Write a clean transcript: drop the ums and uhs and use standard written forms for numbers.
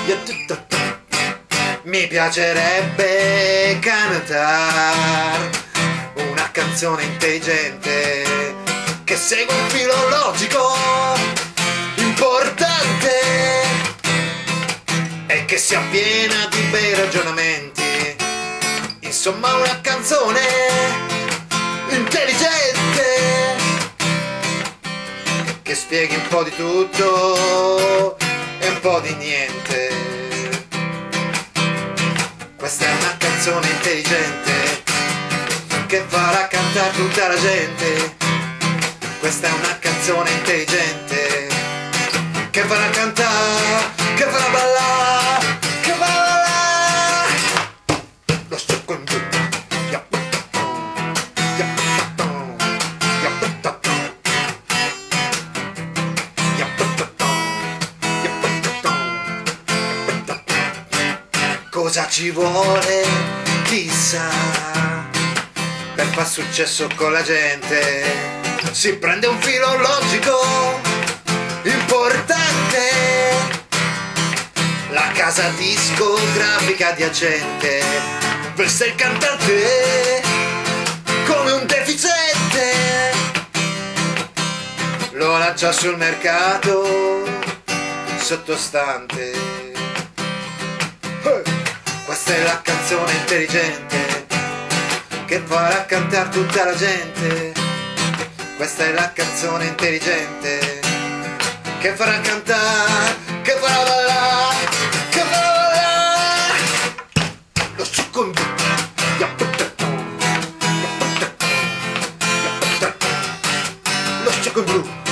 Mi piacerebbe cantare una canzone intelligente che segue un filo logico importante e che sia piena di bei ragionamenti. Insomma, una canzone intelligente che spieghi un po' di tutto e un po' di niente. Questa è una canzone intelligente che farà cantare tutta la gente. Questa è una canzone intelligente che farà cantare, che farà ballare, che farà ballare. Lo sciocco in giù. Cosa ci vuole, chissà, per far successo con la gente? Si prende un filo logico importante, la casa discografica adiacente veste il cantante come un deficiente, lo lancia sul mercato sottostante. Questa è la canzone intelligente che farà cantare tutta la gente. Questa è la canzone intelligente che farà cantare, che farà ballare, che farà ballare. Lo succo in blu. Lo succo in blu.